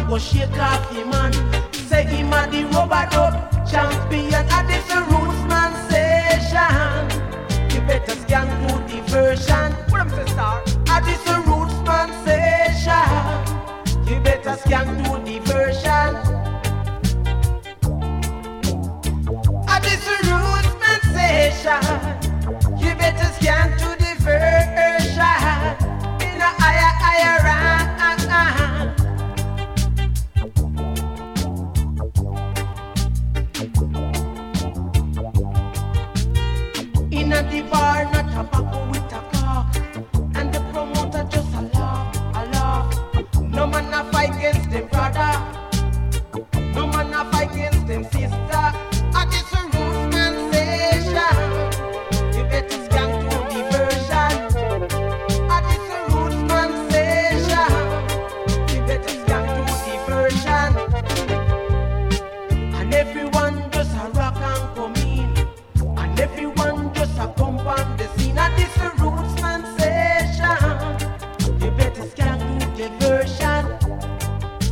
man go shake off him man. Say him a the rubber dub champion at this Rootsman session. You better scan to the version. What am I say, star? At this Rootsman session. You better scan to the version. At this Rootsman session. You better scan to the version. In a higher rank. In a the bar, not tobacco with a cock. And the promoter just a laugh. No man a fight against them